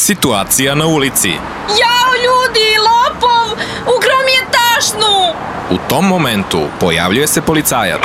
Situacija na ulici. Jao ljudi, lopov! Ukrao mi je tašnu! U tom momentu pojavljuje se policajac.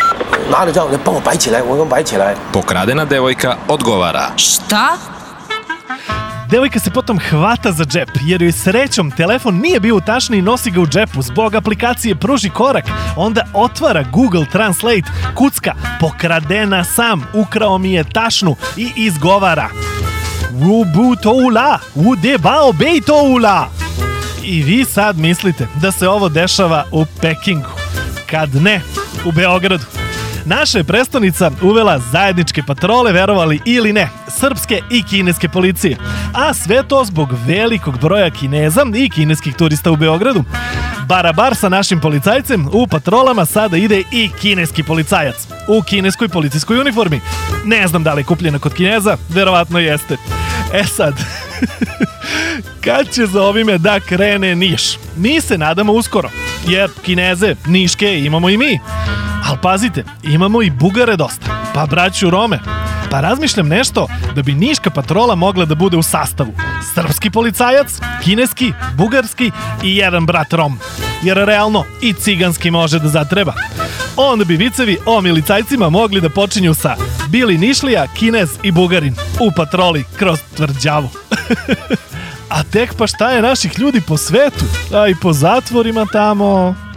Pokradena devojka odgovara. Šta? Devojka se potom hvata za džep, jer joj srećom telefon nije bio u tašni i nosi ga u džepu. Zbog aplikacije pruži korak, onda otvara Google Translate, kucka pokradena sam, ukrao mi je tašnu i izgovara Wubutoula, wudebao bejtoula. I vi sad mislite da se ovo dešava u Pekingu. Kad ne, u Beogradu. Naša je prestonica uvela zajedničke patrole, verovali ili ne, srpske i kineske policije. A sve to zbog velikog broja Kineza i kineskih turista u Beogradu. Barabar sa našim policajcem, u patrolama sada ide i kineski policajac. U kineskoj policijskoj uniformi. Ne znam da li je kupljena kod Kineza, verovatno jeste. E sad, kad će za ovime da krene Niš? Mi se nadamo uskoro, jer Kineze, Niške imamo i mi. Ali pazite, imamo i Bugare dosta, pa braću Rome. Pa razmišljam nešto da bi niška patrola mogla da bude u sastavu. Srpski policajac, kineski, bugarski i jedan brat Rom. Jer realno i ciganski može da zatreba. Onda bi vicevi o milicajcima mogli da počinju sa Bili Nišlija, Kinez i Bugarin u patroli kroz tvrđavu. A tek pa šta je naših ljudi po svetu, a i po zatvorima tamo...